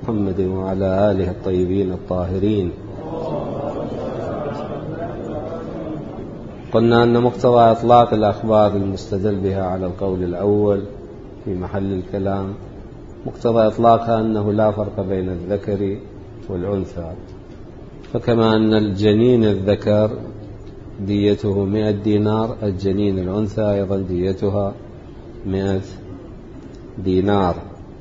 محمد وعلى آله الطيبين الطاهرين. قلنا أن مقتضى إطلاق الأخبار المستدل بها على القول الأول في محل الكلام مقتضى إطلاقها أنه لا فرق بين الذكر والأنثى، فكما أن الجنين الذكر ديته 100 دينار، الجنين الأنثى أيضا ديتها 100 دينار.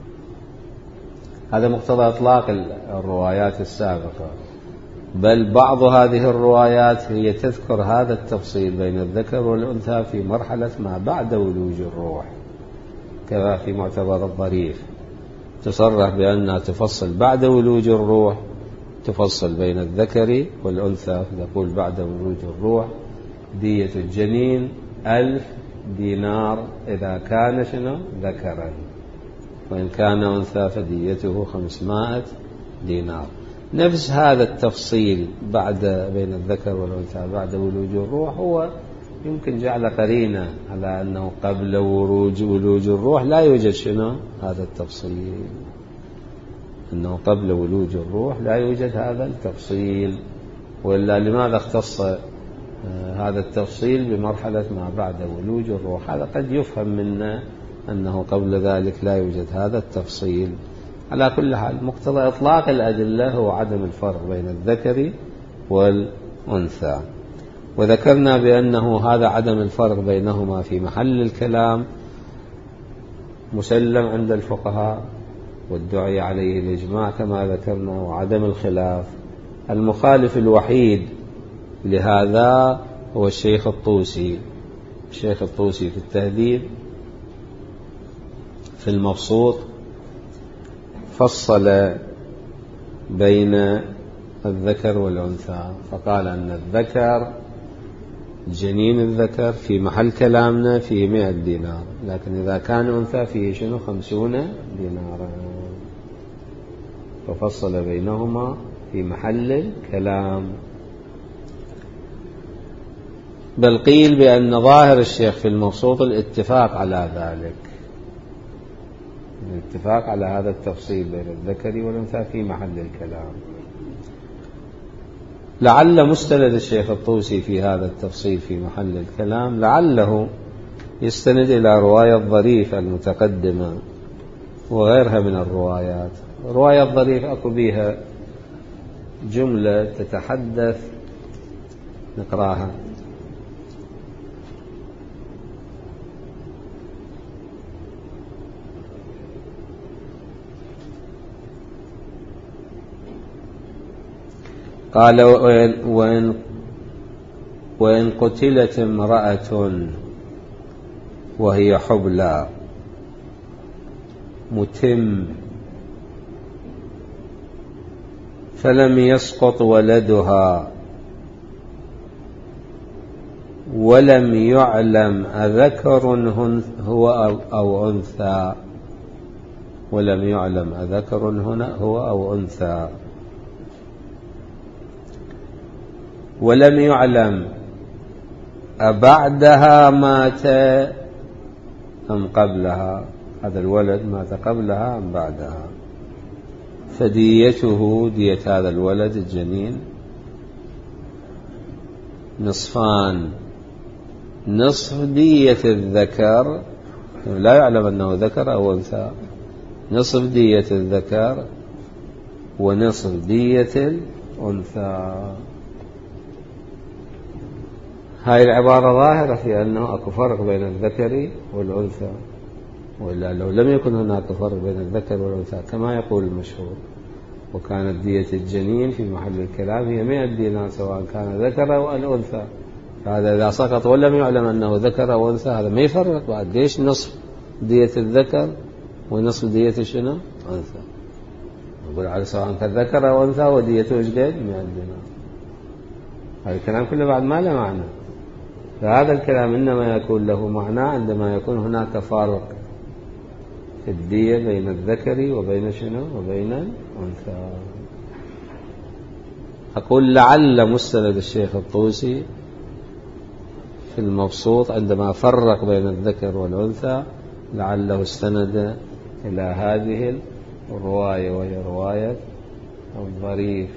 هذا مقتضى إطلاق الروايات السابقة، بل بعض هذه الروايات هي تذكر هذا التفصيل بين الذكر والأنثى في مرحلة ما بعد ولوج الروح، كما في معتبر الظريف تصرح بأنها تفصل بعد ولوج الروح، تفصل بين الذكر والأنثى، تقول بعد ولوج الروح دية الجنين 1000 دينار إذا كان ذكرا، وإن كان أنثى فديته 500 دينار. نفس هذا التفصيل بين الذكر والأنثى بعد ولوج الروح هو يمكن جعل قرينة على أنه قبل ولوج الروح لا يوجد هذا التفصيل، أنه قبل ولوج الروح لا يوجد هذا التفصيل، وإلا لماذا اختص هذا التفصيل بمرحلة ما بعد ولوج الروح؟ هذا قد يفهم منا أنه قبل ذلك لا يوجد هذا التفصيل. على كل حال مقتضى إطلاق الأدلة هو عدم الفرق بين الذكر والأنثى، وذكرنا بأنه هذا عدم الفرق بينهما في محل الكلام مسلم عند الفقهاء والدعي عليه الإجماع كما ذكرنا وعدم الخلاف. المخالف الوحيد لهذا هو الشيخ الطوسي. الشيخ الطوسي في التهذيب في المبسوط فصل بين الذكر والأنثى، فقال أن الذكر جنين الذكر في محل كلامنا فيه 100 دينار، لكن إذا كان أنثى فيه 50 دينارا، ففصل بينهما في محل الكلام. بل قيل بأن ظاهر الشيخ في المبسوط الاتفاق على ذلك، الاتفاق على هذا التفصيل بين الذكر والأنثى في محل الكلام. لعل مستند الشيخ الطوسي في هذا التفصيل في محل الكلام لعله يستند إلى رواية ظريف المتقدمة وغيرها من الروايات. رواية ظريف أكو بها جملة تتحدث، نقراها: قال وإن قتلت امرأة وهي حبلى متم فلم يسقط ولدها ولم يعلم أذكر هو أو أنثى، ولم يعلم أذكر هنا هو أو أنثى، ولم يعلم أبعدها مات أم قبلها، هذا الولد مات قبلها أم بعدها، فديته دية هذا الولد الجنين نصفان: نصف دية الذكر، لا يعلم أنه ذكر أو أنثى، نصف دية الذكر ونصف دية الأنثى. هاي العبارة ظاهرة في أنه أكو فرق بين الذكر والأنثى، وإلا لو لم يكن هناك فرق بين الذكر والأنثى كما يقول المشهور وكانت دية الجنين في محل الكلام هي 100 دينار سواء كان ذكر أو الأنثى، فهذا إذا سقط ولم يعلم أنه ذكر أو أنثى هذا ما يفرق بعد. ليش نصف دية الذكر ونصف دية شنو؟ أنثى. نقول على سواء كان ذكر أو أنثى وديته إيش قد 100 دينار. هذا الكلام كله بعد ما له معنى، فهذا الكلام إنما يكون له معنى عندما يكون هناك فارق في الدية بين الذكر وبين شنو؟ وبين الأنثى. أقول لعل مستند الشيخ الطوسي في المبسوط عندما فرق بين الذكر والأنثى لعله استند إلى هذه رواية وهي رواية الظريف.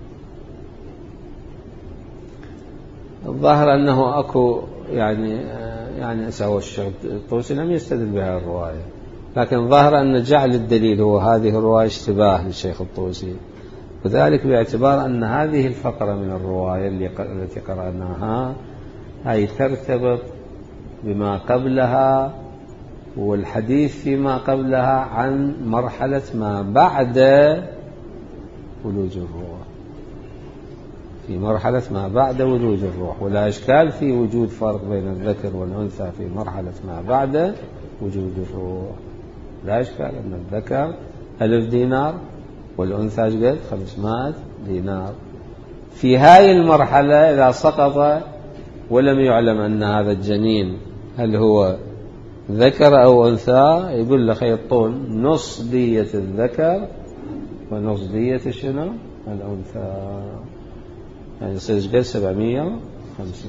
الظاهر أنه أكو يعني سوى الشيخ الطوسي لم يستدل بها الرواية، لكن ظاهر أن جعل الدليل هو هذه الرواية اشتباه للشيخ الطوسي، وذلك باعتبار أن هذه الفقرة من الرواية التي قرأناها هي ترتبط بما قبلها، والحديث فيما قبلها عن مرحلة ما بعد ولوج الروح، في مرحلة ما بعد ولوج الروح. ولا إشكال في وجود فرق بين الذكر والأنثى في مرحلة ما بعد وجود الروح، لا إشكال أن الذكر 1000 دينار والأنثى قد 500 دينار. في هاي المرحلة إذا سقط ولم يعلم أن هذا الجنين هل هو ذكر أو أنثى، يقول له يعطون نص دية الذكر ونص دية شنو الأنثى، يعني يصير قد 750.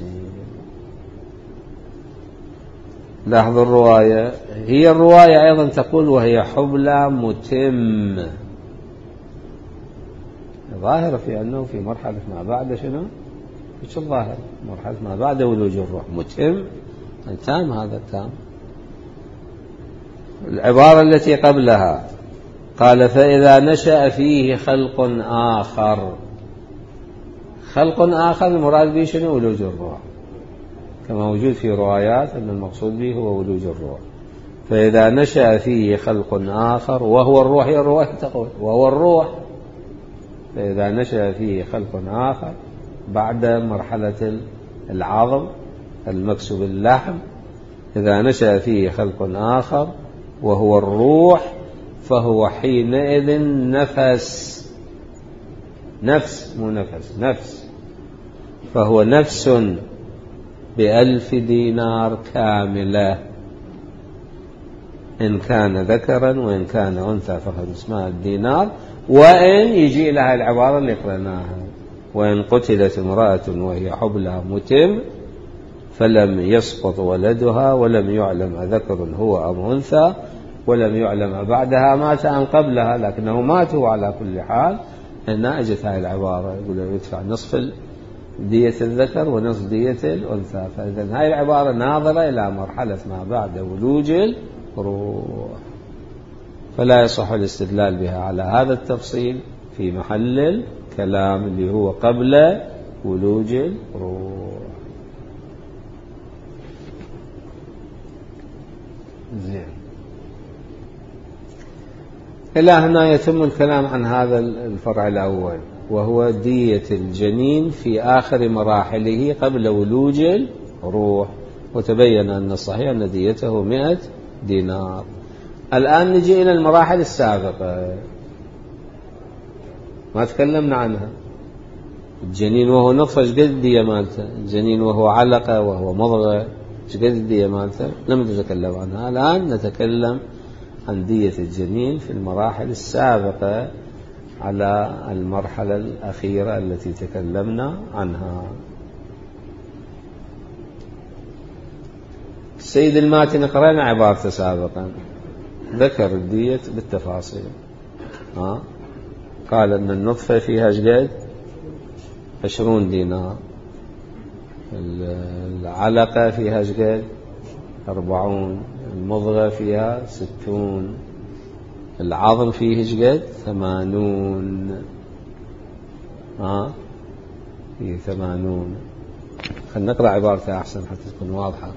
لاحظوا الرواية، هي الرواية أيضا تقول وهي حبلى متم، ظاهرة في أنه في مرحلة ما بعد شنو، إيش الظاهر مرحلة ما بعد ولوج الروح متم، تام، هذا تام. العبارة التي قبلها قال فإذا نشأ فيه خلق آخر، خلق آخر المراد به شنو ولوج الروح، كما موجود في روايات أن المقصود به هو ولوج الروح. فإذا نشأ فيه خلق آخر وهو الروح، هي الرواية تقول وهو الروح، فإذا نشأ فيه خلق آخر بعد مرحلة العظم المكسو باللحم، إذا نشأ فيه خلق آخر وهو الروح فهو حينئذ نفس، فهو نفس ب1000 دينار كاملة إن كان ذكرا، وإن كان أنثى ف500 دينار. وإن يجي لها العبارة اللي قرأناها وإن قتلت امرأة وهي حبلى متم فلم يسقط ولدها ولم يعلم أذكر هو أم أنثى ولم يعلم بعدها مات أم قبلها، لكنه مات على كل حال، أن أجت هاي العبارة يقول يدفع نصف دية الذكر ونصف دية الأنثى. فإذا هاي العبارة ناظرة إلى مرحلة ما بعد ولوج الروح، فلا يصح الاستدلال بها على هذا التفصيل في محل الكلام اللي هو قبل ولوج الروح. زين، إلى هنا يتم الكلام عن هذا الفرع الأول، وهو دية الجنين في آخر مراحله قبل ولوج الروح، وتبين أن الصحيح أن ديته 100 دينار. الآن نجي إلى المراحل السابقة ما تكلمنا عنها. الجنين وهو نطفة ايش قد الدية مالته؟ الجنين وهو علقة وهو مضغة ايش قد الدية مالته؟ لم نتكلم عنها. الآن نتكلم عن دية الجنين في المراحل السابقة على المرحلة الأخيرة التي تكلمنا عنها. السيد الماتن قرأنا عبارته سابقا، ذكر الدية بالتفاصيل، قال أن النطفة فيها قد 20 دينار، العلقة فيها قد 40، المضغة فيها 60، العظم فيه قد 80. فيه 80. خلينا نقرأ عبارته أحسن حتى تكون واضحة.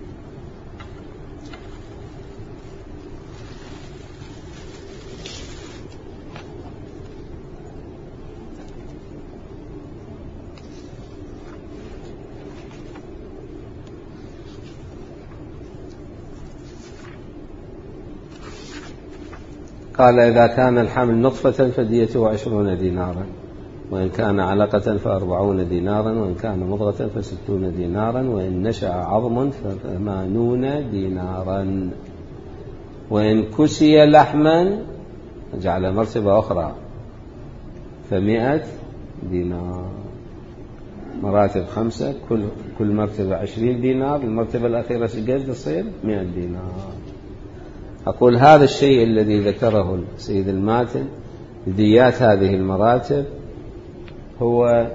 قال إذا كان الحمل نطفة فديته 20 دينارا، وإن كان علقة ف40 دينارا، وإن كان مضغة ف60 دينارا، وإن نشأ عظم ف80 دينارا، وإن كسي لحما جعل مرتبة أخرى ف100 دينار. مراتب 5، كل مرتبة 20 دينار، المرتبة الأخيرة قد تصير 100 دينار. أقول هذا الشيء الذي ذكره سيد الماتن بديات هذه المراتب هو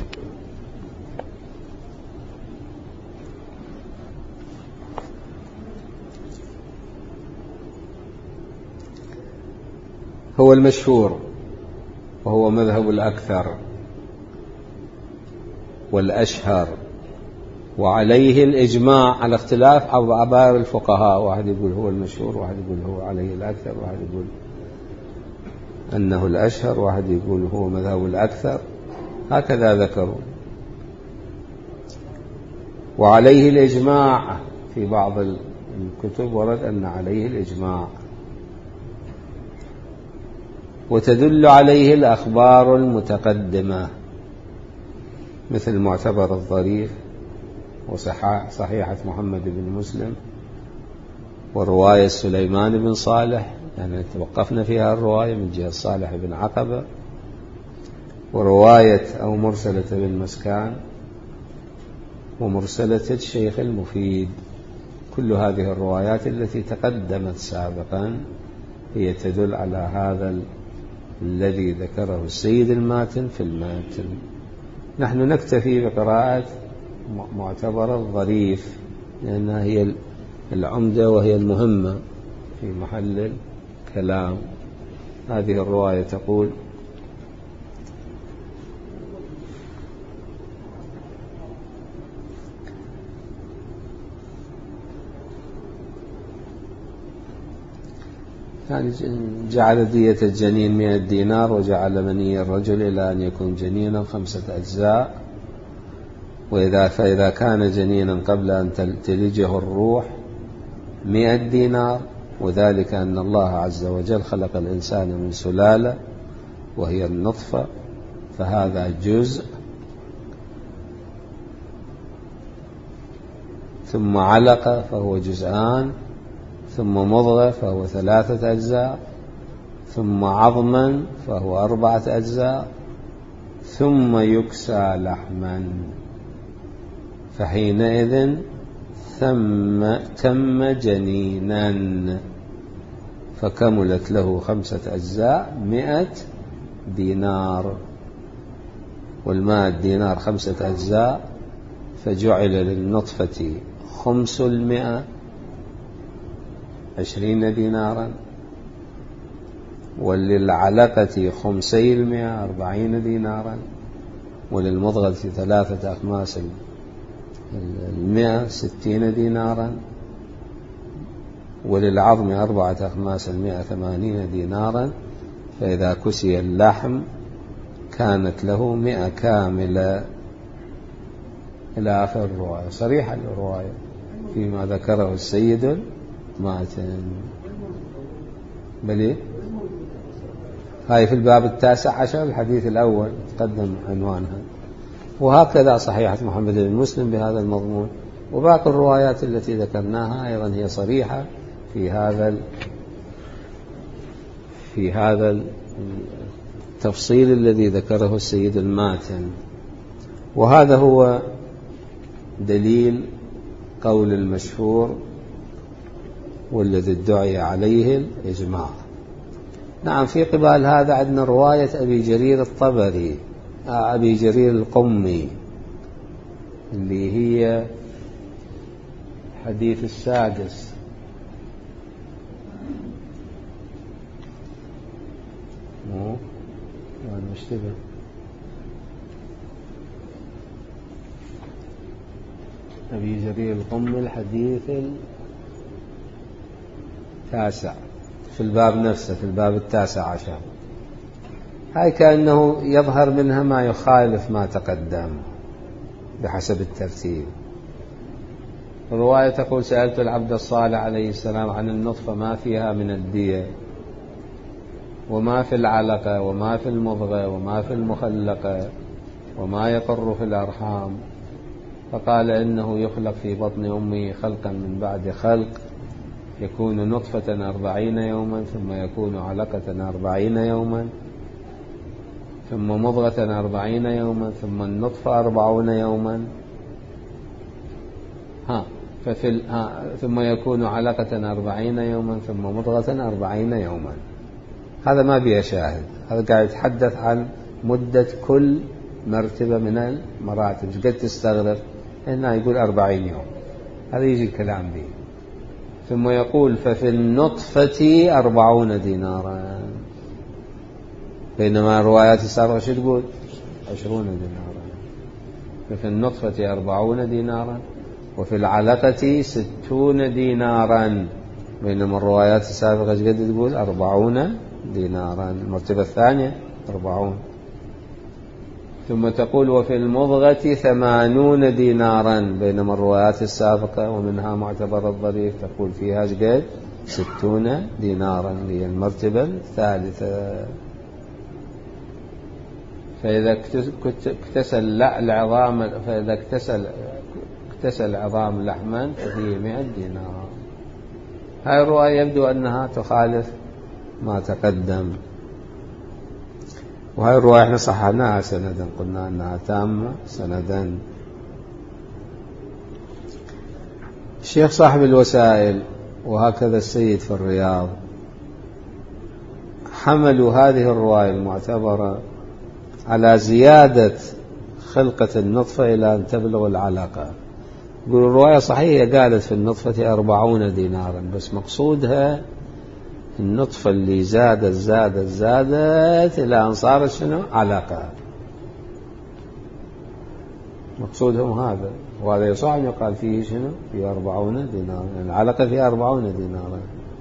المشهور، وهو مذهب الأكثر والأشهر، وعليه الإجماع على اختلاف عبار الفقهاء. واحد يقول هو المشهور، واحد يقول هو عليه الأكثر، واحد يقول أنه الأشهر، واحد يقول هو مذهب الأكثر، هكذا ذكروا. وعليه الإجماع في بعض الكتب ورد أن عليه الإجماع، وتدل عليه الأخبار المتقدمة مثل معتبر الظريف وصحيحة محمد بن مسلم ورواية سليمان بن صالح، يعني توقفنا فيها الرواية من جهة صالح بن عقبة، ورواية أو مرسلة بن مسكان، ومرسلة الشيخ المفيد. كل هذه الروايات التي تقدمت سابقا هي تدل على هذا الذي ذكره السيد الماتن في الماتن. نحن نكتفي بقراءة معتبر الظريف لأنها هي العمدة وهي المهمة في محل الكلام. هذه الرواية تقول: يعني جعل دية الجنين 100 دينار، وجعل مني الرجل إلى أن يكون جنينا 5 أجزاء، فإذا كان جنينا قبل أن تلجه الروح 100 دينار، وذلك أن الله عز وجل خلق الإنسان من سلالة وهي النطفة، فهذا جزء، ثم علقة فهو جزءان، ثم مضغة فهو 3 أجزاء، ثم عظما فهو 4 أجزاء، ثم يكسى لحما، فحينئذ تم جنينا، فكملت له 5 أجزاء 100 دينار، والماء الدينار 5 أجزاء، فجعل للنطفة 500 20 دينارا، وللعلقة 500 40 دينارا، وللمضغة 3 أخماس 60 دينارا، وللعظم 4 أخماس 180 دينارا، فإذا كسي اللحم كانت له 100 كاملة، إلى آخر الرواية. صريحة الرواية فيما ذكره السيد ماتن. بلي هاي في الباب 19 الحديث الأول تقدم عنوانها، وهكذا صحيحة محمد بن مسلم بهذا المضمون، وباقي الروايات التي ذكرناها أيضا هي صريحة في هذا التفصيل الذي ذكره السيد الماتن. وهذا هو دليل قول المشهور والذي ادعي عليه الإجماع. نعم، في قبال هذا عندنا رواية أبي جرير الطبري، أبي جرير القمي، اللي هي حديث السادس. أنا مشتبه. أبي جرير القمي الحديث 9 في الباب نفسه، في الباب 19. هاي كأنه يظهر منها ما يخالف ما تقدم بحسب الترتيب. الرواية تقول: سألت العبد الصالح عليه السلام عن النطفة ما فيها من الدية، وما في العلقة، وما في المضغة، وما في المخلقة، وما يقر في الأرحام، فقال: إنه يخلق في بطن أمه خلقا من بعد خلق، يكون نطفة 40 يوما، ثم يكون علقة 40 يوما، ثم مضغة 40 يوما، ثم النطفة 40 يوما. ثم يكون علقة 40 يوما ثم مضغة 40 يوما. هذا ما بيه شاهد، هذا قاعد يتحدث عن مدة كل مرتبة من المراتب ايش قد تستغرق. هنا يقول 40 يوم، هذا يجي الكلام به. ثم يقول ففي النطفة 40 دينارا، بينما الروايات السابقة شو تقول 20 دينارا. ففي النطفة 40 دينارا وفي العلقة 60 دينارا، بينما الروايات السابقة قد تقول 40 دينارا. المرتبة الثانية 40. ثم تقول وفي المضغة 80 دينارا، بينما الروايات السابقة ومنها معتبر الظريف تقول فيها قد 60 دينارا، هي المرتبة الثالثة. فإذا اكتسل العظام، فإذا اكتسل العظام لحما ففيه 100 دينار. هاي الرواية يبدو أنها تخالف ما تقدم، وهاي الرواية احنا صححناها سندا، قلنا أنها تامة سندا. الشيخ صاحب الوسائل وهكذا السيد في الرياض حملوا هذه الرواية المعتبرة على زيادة خلقة النطفة إلى أن تبلغ العلقة. يقول الرواية صحيحة قالت في النطفة 40 دينارا، بس مقصودها النطفة اللي زادت إلى أن صارت شنو علقة. مقصودهم هذا، وهذا يصح أن يقال فيه شنو في 40 دينارا، يعني العلقة فيها 40 دينارا.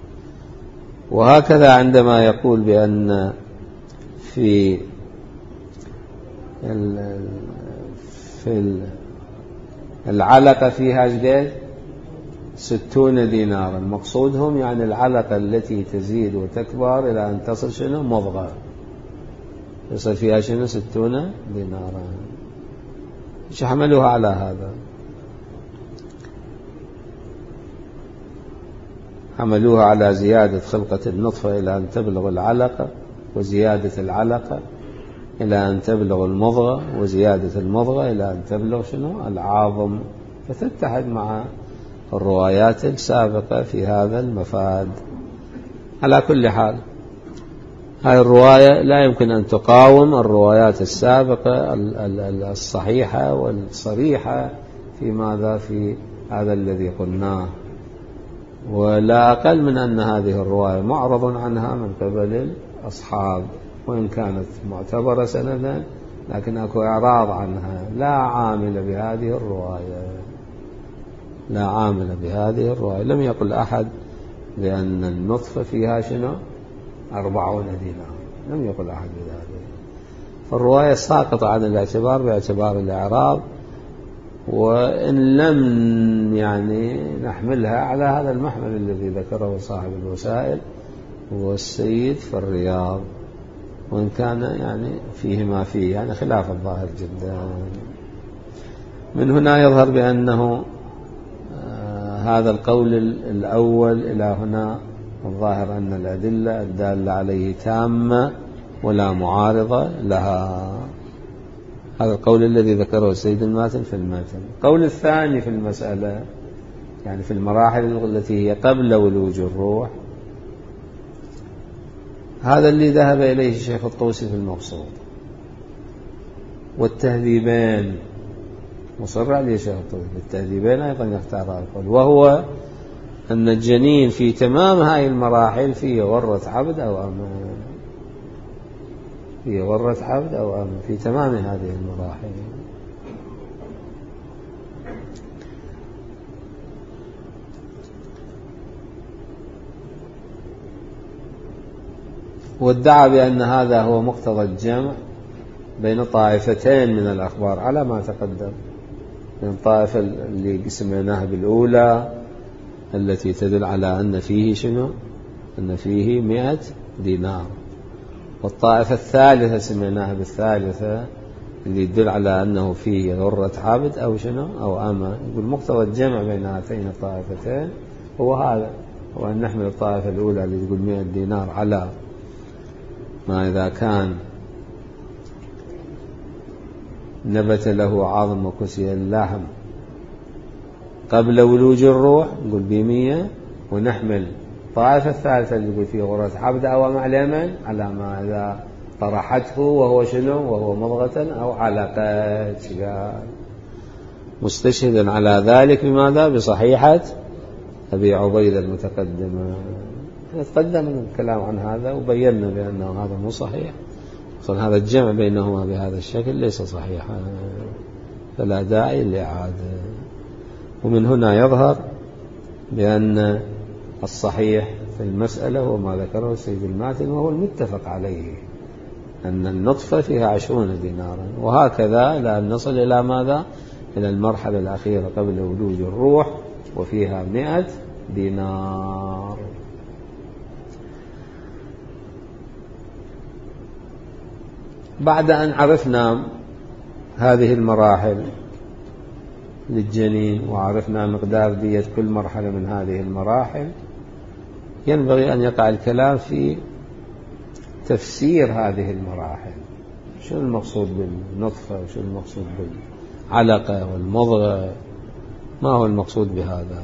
وهكذا عندما يقول بأن في العلقة فيها قد 60 دينارا، مقصودهم يعني العلقة التي تزيد وتكبر إلى أن تصل شنو مضغة، يصل فيها شنو 60 دينارا. ايش حملوها على هذا؟ حملوها على زيادة خلقة النطفة إلى أن تبلغ العلقة، وزيادة العلقة إلى أن تبلغ المضغة، وزيادة المضغة إلى أن تبلغ شنو العظم، فتتحد مع الروايات السابقة في هذا المفاد. على كل حال هذه الرواية لا يمكن أن تقاوم الروايات السابقة الصحيحة والصريحة في ماذا في هذا الذي قلناه. ولا أقل من أن هذه الرواية معرض عنها من قبل الأصحاب، وإن كانت معتبرة سندا لكن أكو إعراض عنها. لا عامل بهذه الرواية، لا عامل بهذه الرواية. لم يقل أحد بأن النطفة فيها شنو 40 دينار، لم يقل أحد بذلك. فالرواية ساقطة عن الاعتبار باعتبار الإعراض، وإن لم يعني نحملها على هذا المحمل الذي ذكره صاحب الوسائل والسيد في الرياض، وإن كان يعني فيه ما فيه يعني خلاف الظاهر جدا. من هنا يظهر بأنه هذا القول الأول إلى هنا الظاهر أن الأدلة الدالة عليه تامة ولا معارضة لها. هذا القول الذي ذكره السيد الماتن في الماتن. القول الثاني في المسألة يعني في المراحل التي هي قبل ولوج الروح، هذا اللي ذهب إليه الشيخ الطوسي في المقصود، والتهذيبين مصر عليه الشيخ الطوسي، التهذيبين أيضا يختار القول، وهو أن الجنين في تمام هاي المراحل فيه غرة عبد أو أمة، فيه غرة عبد أو أمة في تمام هذه المراحل. وادعى بأن هذا هو مقتضى الجمع بين طائفتين من الأخبار على ما تقدم، من الطائفة اللي سمعناها بالأولى التي تدل على أن فيه شنو، أن فيه 100 دينار، والطائفة الثالثة سمعناها بالثالثة اللي يدل على أنه فيه غرة عبد أو شنو أو أمة. يقول مقتضى الجمع بين هاتين الطائفتين هو هذا، هو أن نحمل الطائفة الأولى اللي تقول 100 دينار على ما إذا كان نبت له عظم وكسي اللحم قبل ولوج الروح نقول ب100، ونحمل الطائفة الثالثة اللي يقول في غرة حبد أو مع اليمن على ما إذا طرحته وهو شنو وهو مضغة أو علقة. قال مستشهدا على ذلك بماذا؟ بصحيحة أبي عبيدة المتقدمة. تقدم الكلام عن هذا وبينا بأنه هذا مو صحيح، أصلا هذا الجمع بينهما بهذا الشكل ليس صحيحا، فلا داعي للإعادة. ومن هنا يظهر بأن الصحيح في المسألة هو ما ذكره السيد الماتن وهو المتفق عليه، أن النطفة فيها 20 دينارا، وهكذا إلى أن نصل إلى ماذا؟ إلى المرحلة الأخيرة قبل ولوج الروح وفيها 100 دينار. بعد أن عرفنا هذه المراحل للجنين وعرفنا مقدار دية كل مرحلة من هذه المراحل، ينبغي أن يقع الكلام في تفسير هذه المراحل. شو المقصود بالنطفة وشو المقصود بالعلقة والمضغة؟ ما هو المقصود بهذا؟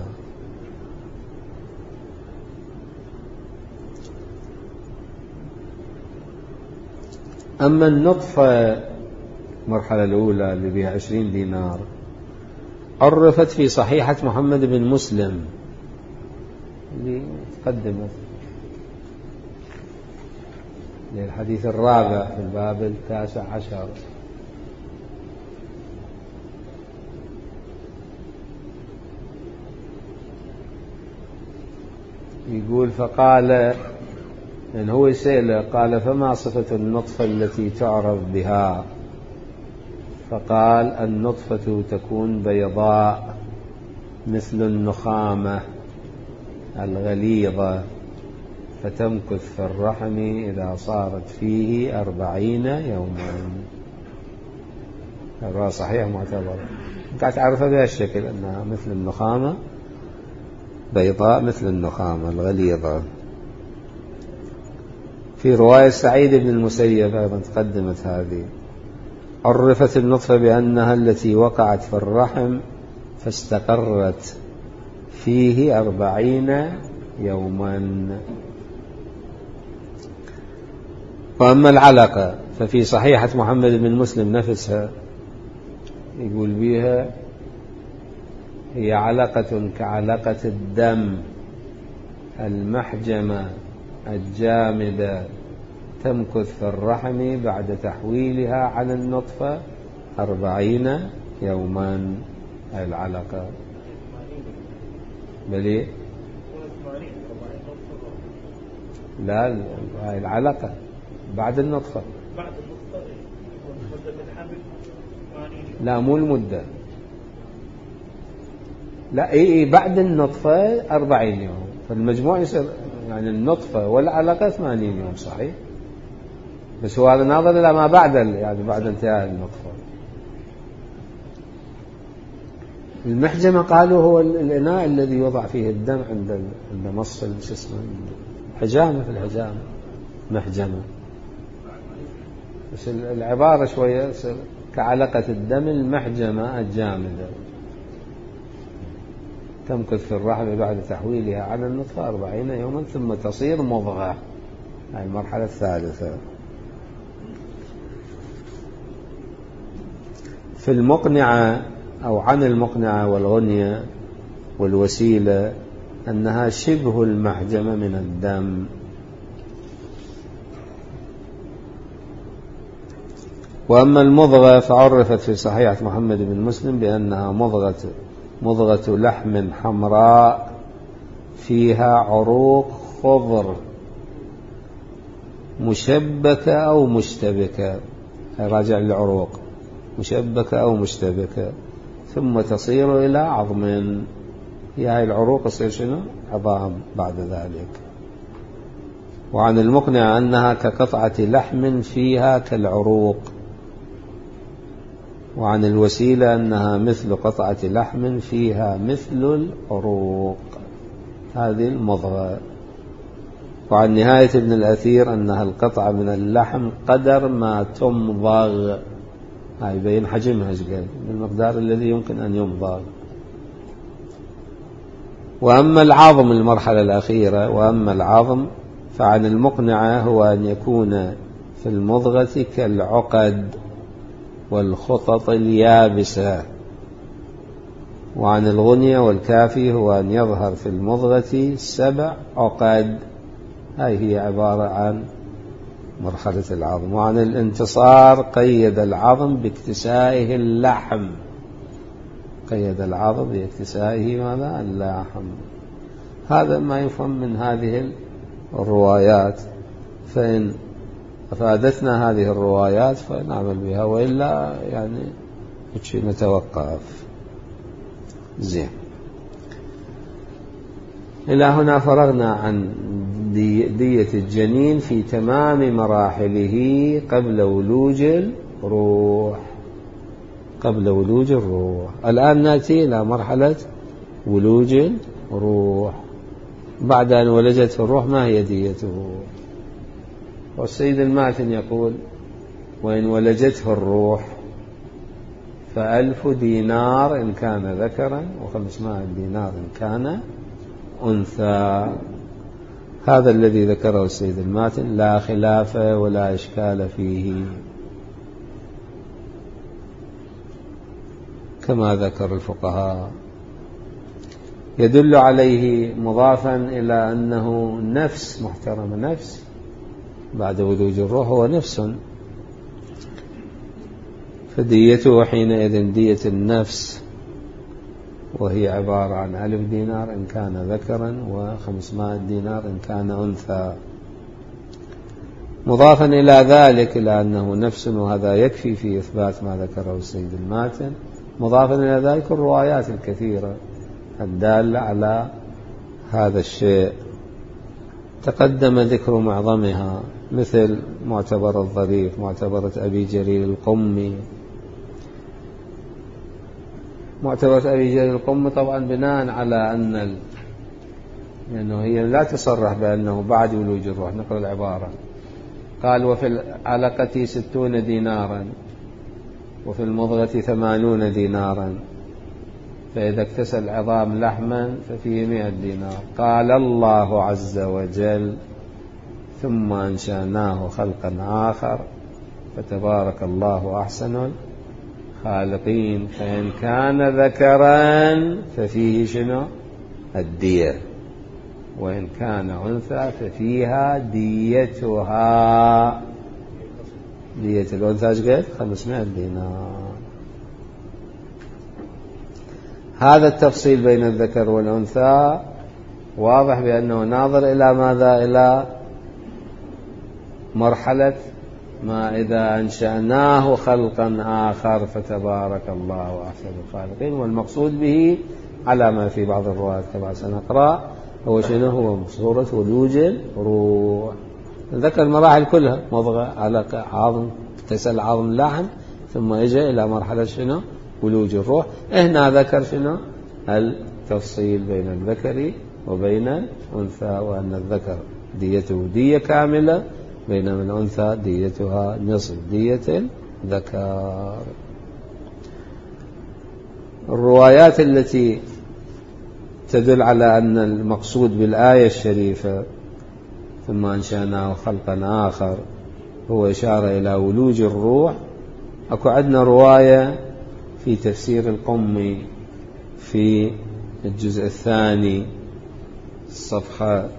أما النطفة المرحلة الأولى اللي بها 20 دينار عرفت في صحيحة محمد بن مسلم اللي تقدمت للحديث الرابع في الباب 19. يقول فقال، يعني هو يسأله قال فما صفة النطفة التي تعرف بها؟ فقال النطفة تكون بيضاء مثل النخامة الغليظة فتمكث في الرحم إذا صارت فيه 40 يوما. هذا صحيح معتبر، قاعد تعرفها بهالشكل أنها مثل النخامة، بيضاء مثل النخامة الغليظة. في رواية سعيد بن المسيب أيضا تقدمت هذه، عرفت النطفة بأنها التي وقعت في الرحم فاستقرت فيه 40 يوما. وأما العلقة ففي صحيحة محمد بن مسلم نفسها يقول بها هي علقة كعلقة الدم المحجمة الجامدة تمكث في الرحم بعد تحويلها عن النطفة 40 يوما. هاي العلقة بلي لا، هاي العلقة بعد النطفة، لا مو المدة، لا اي بعد النطفة 40 يوم، فالمجموع يصير يعني النطفة والعلقة 80 يوم صحيح، بس هو هذا ناظر إلى ما بعد يعني بعد انتهاء النطفة. المحجمة قالوا هو الإناء الذي يوضع فيه الدم عند مص شو اسمه حجامة، في الحجامة محجمة، بس العبارة شوية كعلقة الدم المحجمة الجامدة تمكث في الرحم بعد تحويلها على النطفة 40 يوما ثم تصير مضغة. هاي المرحلة الثالثة. في المقنعة أو عن المقنعة والغنية والوسيلة أنها شبه المحجمة من الدم. وأما المضغة فعرفت في صحيحة محمد بن مسلم بأنها مضغة لحم حمراء فيها عروق خضر مشبكة أو مشتبكة، راجع للعروق مشبكة أو مشتبكة، ثم تصير إلى عظم. هي هاي العروق تصير شنو؟ عظام بعد ذلك. وعن المقنع أنها كقطعة لحم فيها كالعروق. وعن الوسيلة أنها مثل قطعة لحم فيها مثل العروق، هذه المضغة. وعن نهاية ابن الأثير أنها القطعة من اللحم قدر ما تمضغ، هاي يبين حجمها بالمقدار الذي يمكن أن يمضغ. وأما العظم المرحلة الأخيرة، وأما العظم فعن المقنعة هو أن يكون في المضغة كالعقد والخطط اليابسة، وعن الغنية والكافي هو أن يظهر في المضغة 7 عقد. هاي هي عبارة عن مرحلة العظم. وعن الانتصار قيد العظم باكتسائه اللحم، قيد العظم باكتسائه ماذا؟ اللحم. هذا ما يفهم من هذه الروايات، فإن أفادتنا هذه الروايات فنعمل بها، وإلا يعني نتوقف. زين، إلى هنا فرغنا عن دية الجنين في تمام مراحله قبل ولوج الروح. قبل ولوج الروح. الآن نأتي إلى مرحلة ولوج الروح. بعد أن ولجته الروح ما هي ديته؟ والسيد الماتن يقول: وإن ولجته الروح ف1000 دينار إن كان ذكرا، و500 دينار إن كان أنثى. هذا الذي ذكره السيد الماتن، لا خلاف ولا إشكال فيه كما ذكر الفقهاء. يدل عليه مضافا إلى أنه نفس محترمة، نفس بعد ولوج الروح هو نفس، فديته حينئذ دية النفس، وهي عبارة عن 1000 دينار إن كان ذكرا، و500 دينار إن كان أنثى. مضافا إلى ذلك إلى أنه نفس، وهذا يكفي في إثبات ما ذكره السيد الماتن. مضافا إلى ذلك الروايات الكثيرة الدالة على هذا الشيء، تقدم ذكر معظمها، مثل معتبر الظريف، معتبرة أبي جرير القمي. معتبرة أبي جرير القمي طبعا بناء على أن لأنه هي لا تصرح بأنه بعد ولوج الروح. نقرأ العبارة: قال: وفي العلقة 60 دينارا، وفي المضغة 80 دينارا، فإذا اكتسى العظام لحما ففيه 100 دينار. قال الله عز وجل: ثم أنشأناه خلقا آخر فتبارك الله أحسن الخالقين. فإن كان ذكرا ففيه شنو؟ الدية، وإن كان أنثى ففيها ديتها. دية الأنثى قد 500 دينار. هذا التفصيل بين الذكر والأنثى واضح بأنه ناظر إلى ماذا؟ إلى مرحلة ما إذا أنشأناه خلقا آخر فتبارك الله أحسن الخالقين. والمقصود به على ما في بعض الروايات كما سنقرأ هو شنو؟ هو صورة ولوج الروح. ذكر المراحل كلها: مضغة، علقة، عظم، اكتسى عظم، لحم، ثم إجا إلى مرحلة شنو؟ ولوج الروح. هنا ذكر شنو؟ التفصيل بين الذكر وبين الأنثى، وأن الذكر ديته دية كاملة، بينما الأنثى ديتها نصف دية الذكر. الروايات التي تدل على أن المقصود بالآية الشريفة ثم أنشأناه خلقا آخر هو إشارة إلى ولوج الروح. أكو عندنا رواية في تفسير القمي في الجزء الثاني الصفحة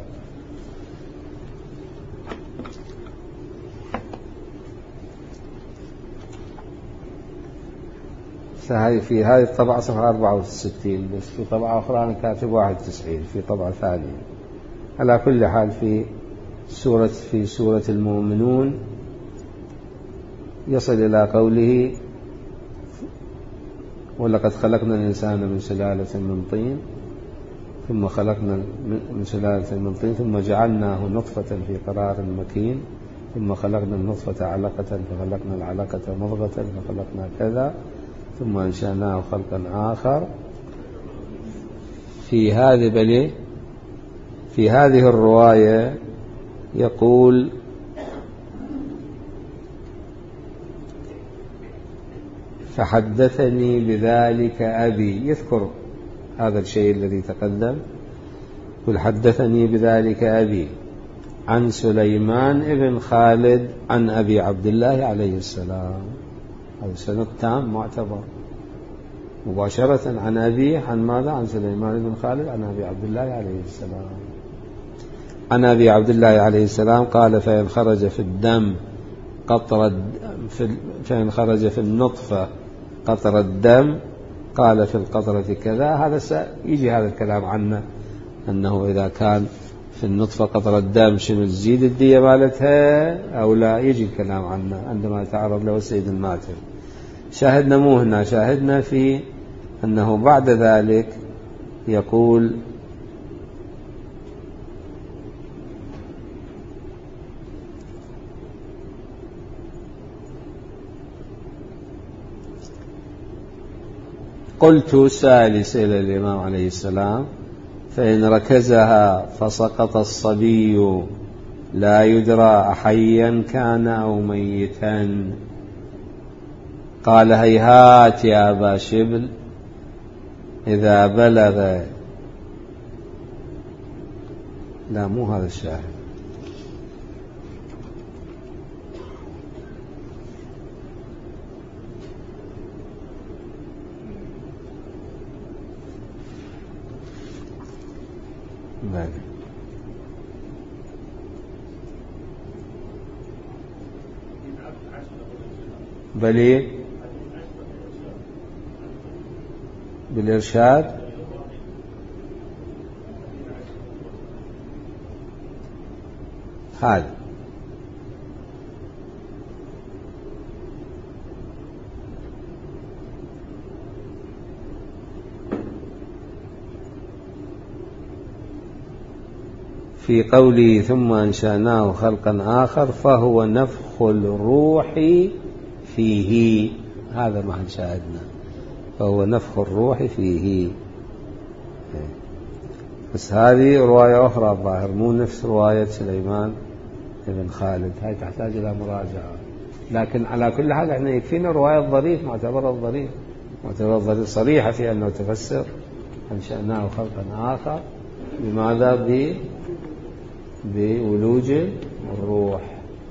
في هذه الطبعة صفحة 64، بس في طبعة أخرى أنا كاتب 91 في طبعة ثانية. على كل حال في سورة المؤمنون يصل إلى قوله: ولقد خلقنا الإنسان من سلالة من طين، ثم خلقنا من سلالة من طين ثم جعلناه نطفة في قرار مكين، ثم خلقنا النطفة علقة فخلقنا العلقة مضغة فخلقنا كذا، ثم أنشأناه خلقا آخر. في هذه الرواية يقول: فحدثني بذلك أبي. يذكر هذا الشيء الذي تقدم قل حدثني بذلك أبي عن سليمان بن خالد عن أبي عبد الله عليه السلام. هذا سند تام معتبر مباشرة عن أبيه. عن ماذا؟ عن سليمان بن خالد عن أبي عبد الله عليه السلام. عن أبي عبد الله عليه السلام قال فإن خرج في الدم فإن خرج في النطفة قطر الدم قال في القطرة كذا. هذا يجي هذا الكلام عنه أنه إذا كان في النطفة قطر الدم شنو تزيد الدية مالتها أو لا، يجي الكلام عنه عندما يتعرض له السيد الماتر. شاهدنا مو هنا، شاهدنا في أنه بعد ذلك يقول قلت سالس إلى الإمام عليه السلام فإن ركزها فسقط الصبي لا يدرى أحيا كان أو ميتا. قال هيهات يا أبا شبل إذا بلغ. لا مو هذا الشاهد. بلي بالإرشاد هذا في قوله ثم أنشأناه خلقا آخر فهو نفخ الروح فيه. هذا محل شاهدنا، فهو نفخ الروح فيه. بس هذه رواية أخرى الظاهر مو نفس رواية سليمان بن خالد، هاي تحتاج إلى مراجعة. لكن على كل حال احنا يكفينا رواية الظريف، معتبر الظريف صريحة في أنه تفسر أنشأناه خلقا آخر. بماذا؟ بولوج الروح.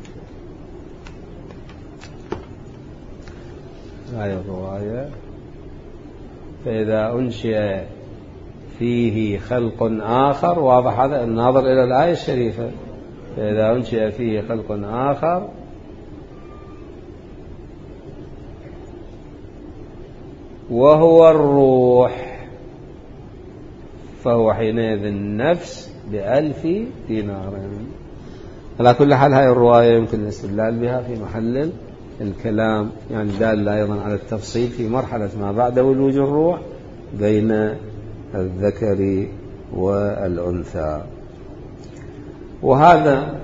هاي الرواية فإذا أنشئ فيه خلق آخر، واضح هذا الناظر إلى الآية الشريفة، فإذا أنشئ فيه خلق آخر وهو الروح فهو حينئذ نفس ب1000 دينار. على كل حال هاي الرواية يمكن الاستدلال بها في محل الكلام، يعني دال أيضا على التفصيل في مرحلة ما بعد ولوج الروح بين الذكر والأنثى. وهذا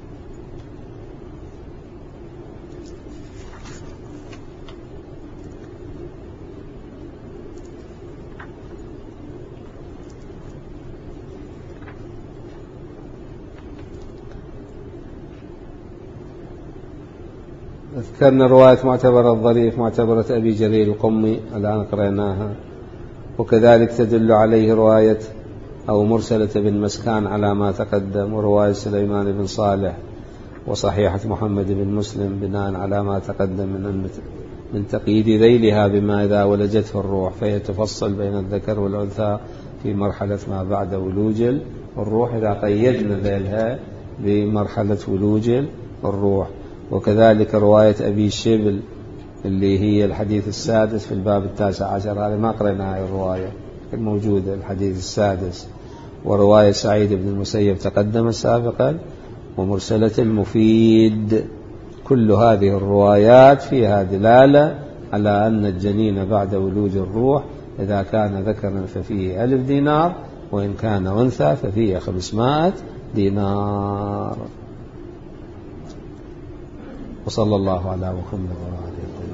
ذكرنا رواية معتبر الظريف معتبرة أبي جرير القمي الآن قرأناها، وكذلك تدل عليه رواية أو مرسلة بن مسكان على ما تقدم، ورواية سليمان بن صالح وصحيحة محمد بن مسلم بناء على ما تقدم من تقييد ذيلها بما إذا ولجته الروح، فهي تفصل بين الذكر والأنثى في مرحلة ما بعد ولوج الروح إذا قيدنا ذيلها بمرحلة ولوج الروح. وكذلك رواية أبي شبل اللي هي الحديث السادس في الباب 19، هذا ما قرأنا هاي الرواية الموجودة الحديث السادس. ورواية سعيد بن المسيب تقدم سابقا، ومرسلة المفيد. كل هذه الروايات فيها دلالة على أن الجنين بعد ولوج الروح إذا كان ذكرا ففيه 1000 دينار، وإن كان أنثى ففيه 500 دينار. وصلى الله على محمد وعلى آله وسلم.